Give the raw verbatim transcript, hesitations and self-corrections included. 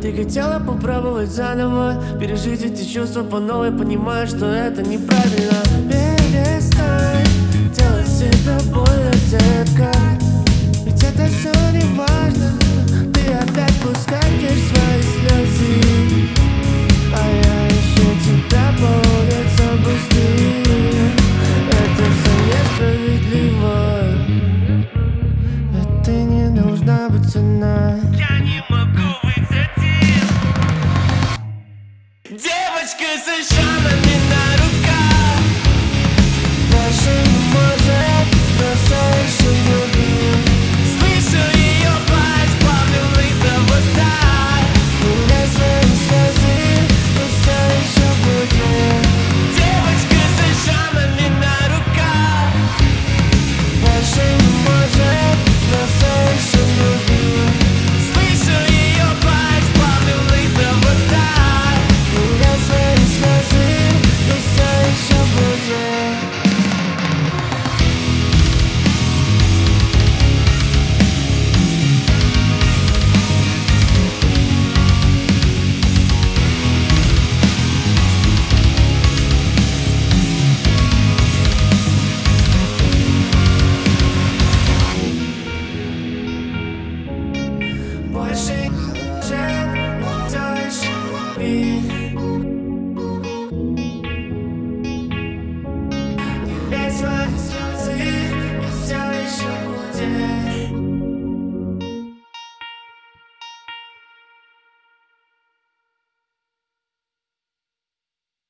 Ты хотела попробовать заново, пережить эти чувства по новой, понимая, что это неправильно. Перестань делать себе больно, детка, ведь это все не важно. Ты опять пускаешь свои слезы, а я еще тебя по улицам быстрее. Это все несправедливо, это не должна быть цена. Я не могу быть один. Девочка с шрамами.